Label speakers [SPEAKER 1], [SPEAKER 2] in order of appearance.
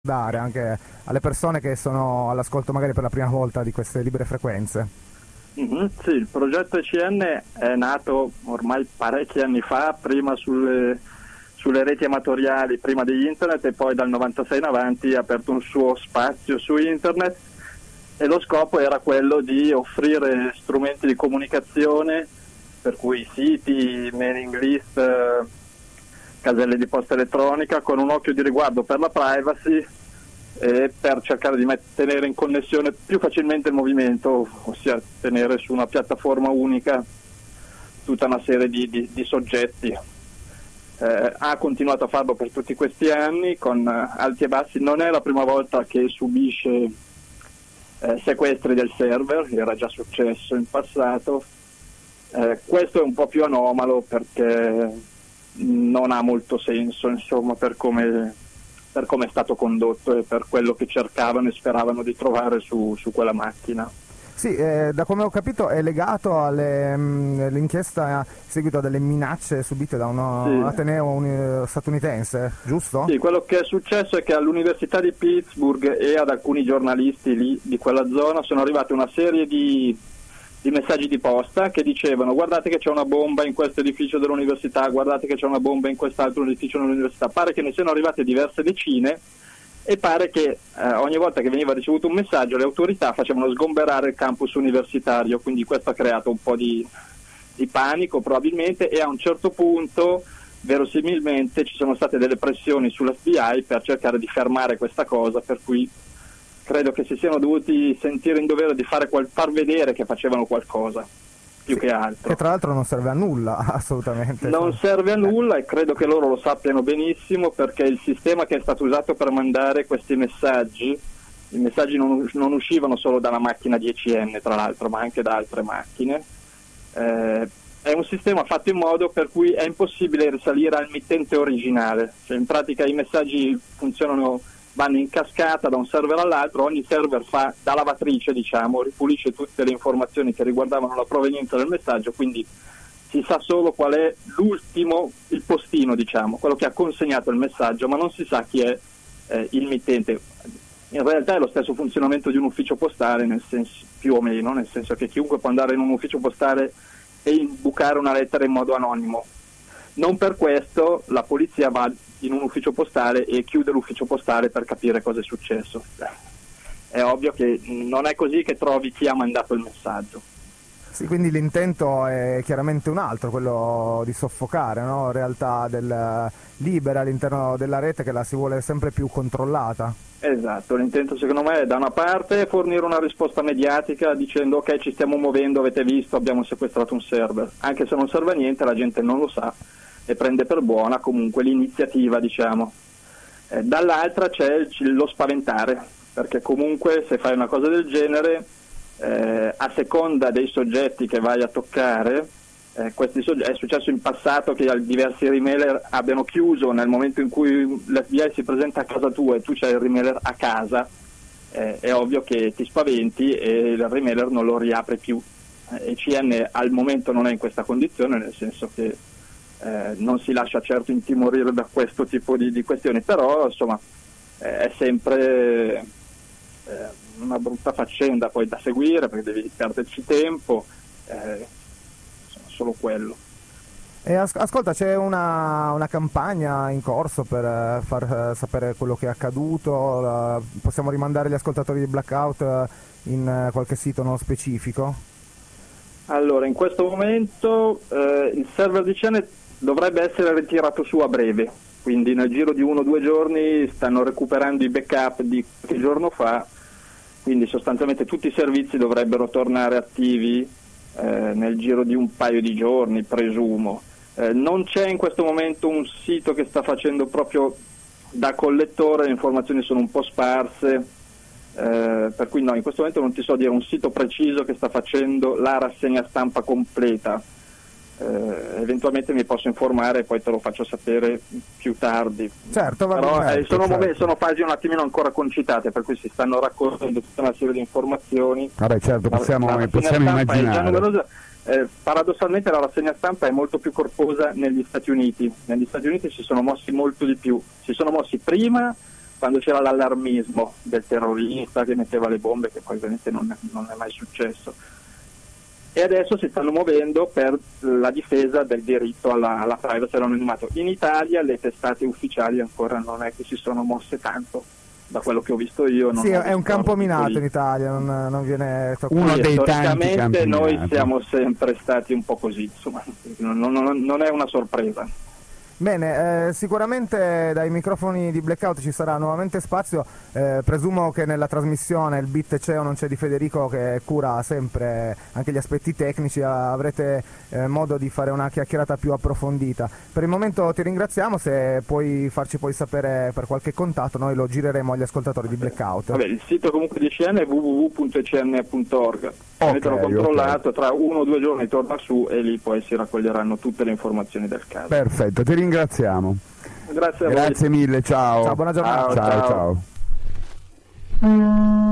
[SPEAKER 1] dare anche alle persone che sono all'ascolto magari per la prima volta di queste libere frequenze?
[SPEAKER 2] Sì, il progetto ECN è nato ormai parecchi anni fa, prima sulle reti amatoriali, prima di internet, e poi dal 96 in avanti ha aperto un suo spazio su internet, e lo scopo era quello di offrire strumenti di comunicazione, per cui siti, mailing list, caselle di posta elettronica, con un occhio di riguardo per la privacy e per cercare di tenere in connessione più facilmente il movimento, ossia tenere su una piattaforma unica tutta una serie di soggetti. Ha continuato a farlo per tutti questi anni con alti e bassi. Non è la prima volta che subisce sequestri del server, era già successo in passato. Questo è un po' più anomalo perché non ha molto senso, insomma, per come è stato condotto e per quello che cercavano e speravano di trovare su quella macchina.
[SPEAKER 1] Sì, da come ho capito è legato all'inchiesta seguita a delle minacce subite da un ateneo statunitense, giusto?
[SPEAKER 2] Sì, quello che è successo è che all'Università di Pittsburgh e ad alcuni giornalisti lì di quella zona sono arrivate una serie di messaggi di posta che dicevano: guardate che c'è una bomba in questo edificio dell'università, guardate che c'è una bomba in quest'altro edificio dell'università. Pare che ne siano arrivate diverse decine, e pare che ogni volta che veniva ricevuto un messaggio le autorità facevano sgomberare il campus universitario, quindi questo ha creato un po' di panico probabilmente, e a un certo punto verosimilmente ci sono state delle pressioni sull'FBI per cercare di fermare questa cosa, per cui credo che si siano dovuti sentire in dovere di far vedere che facevano qualcosa, più che altro.
[SPEAKER 1] Che tra l'altro non serve a nulla, assolutamente.
[SPEAKER 2] Non serve a nulla, e credo che loro lo sappiano benissimo, perché il sistema che è stato usato per mandare questi messaggi, i messaggi non uscivano solo dalla macchina 10N tra l'altro, ma anche da altre macchine. È un sistema fatto in modo per cui è impossibile risalire al mittente originale, cioè in pratica i messaggi vanno in cascata da un server all'altro, ogni server fa da lavatrice, diciamo, ripulisce tutte le informazioni che riguardavano la provenienza del messaggio, quindi si sa solo qual è il postino, diciamo, quello che ha consegnato il messaggio, ma non si sa chi è il mittente. In realtà è lo stesso funzionamento di un ufficio postale, nel senso, più o meno, nel senso che chiunque può andare in un ufficio postale e imbucare una lettera in modo anonimo. Non per questo la polizia va in un ufficio postale e chiude l'ufficio postale per capire cosa è successo. È ovvio che non è così che trovi chi ha mandato il messaggio.
[SPEAKER 1] Sì, quindi l'intento è chiaramente un altro, quello di soffocare, no? Realtà libera all'interno della rete, che la si vuole sempre più controllata.
[SPEAKER 2] Esatto, l'intento secondo me è da una parte fornire una risposta mediatica dicendo: ok, ci stiamo muovendo, avete visto, abbiamo sequestrato un server, anche se non serve a niente, la gente non lo sa e prende per buona comunque l'iniziativa, diciamo. Dall'altra c'è lo spaventare, perché comunque se fai una cosa del genere, a seconda dei soggetti che vai a toccare, è successo in passato che diversi remailer abbiano chiuso nel momento in cui l'FBI si presenta a casa tua e tu c'hai il remailer a casa, è ovvio che ti spaventi e il remailer non lo riapre più. ECN al momento non è in questa condizione, nel senso che non si lascia certo intimorire da questo tipo di questioni, però insomma è sempre una brutta faccenda poi da seguire, perché devi perderci tempo, solo quello.
[SPEAKER 1] E ascolta, c'è una campagna in corso per far sapere quello che è accaduto? Possiamo rimandare gli ascoltatori di Blackout in qualche sito non specifico?
[SPEAKER 2] Allora, in questo momento il server di CN dovrebbe essere ritirato su a breve, quindi nel giro di 1 o 2 giorni stanno recuperando i backup di qualche giorno fa, quindi sostanzialmente tutti i servizi dovrebbero tornare attivi nel giro di un paio di giorni, presumo. Non c'è in questo momento un sito che sta facendo proprio da collettore, le informazioni sono un po' sparse, per cui no, in questo momento non ti so dire un sito preciso che sta facendo la rassegna stampa completa. Eventualmente mi posso informare e poi te lo faccio sapere più tardi.
[SPEAKER 1] Certo, va
[SPEAKER 2] però
[SPEAKER 1] bene, certo.
[SPEAKER 2] sono fasi un attimino ancora concitate, per cui si stanno raccogliendo tutta una serie di informazioni.
[SPEAKER 3] Vabbè, certo, possiamo immaginare.
[SPEAKER 2] Paradossalmente la rassegna stampa è molto più corposa negli Stati Uniti. Negli Stati Uniti si sono mossi molto di più, si sono mossi prima quando c'era l'allarmismo del terrorista che metteva le bombe, che poi ovviamente non è mai successo. E adesso si stanno muovendo per la difesa del diritto alla privacy e all'anonimato. In Italia le testate ufficiali ancora non è che si sono mosse tanto, da quello che ho visto io.
[SPEAKER 1] Sì, è un campo minato in Italia, non viene toccato.
[SPEAKER 3] Uno dei tanti campi
[SPEAKER 2] noi
[SPEAKER 3] minati.
[SPEAKER 2] siamo sempre stati un po' così, insomma, non è una sorpresa.
[SPEAKER 1] Bene, sicuramente dai microfoni di Blackout ci sarà nuovamente spazio, presumo che nella trasmissione il beat c'è o non c'è di Federico, che cura sempre anche gli aspetti tecnici, avrete modo di fare una chiacchierata più approfondita. Per il momento ti ringraziamo, se puoi farci poi sapere per qualche contatto noi lo gireremo agli ascoltatori di Blackout.
[SPEAKER 2] Vabbè, il sito comunque di CN è www.ecn.org. Avete controllato, tra 1 o 2 giorni torna su e lì poi si raccoglieranno tutte le informazioni del caso.
[SPEAKER 3] Perfetto, ti ringraziamo.
[SPEAKER 2] Grazie a voi.
[SPEAKER 3] Grazie mille, ciao.
[SPEAKER 1] Ciao, buona giornata.
[SPEAKER 3] Ciao.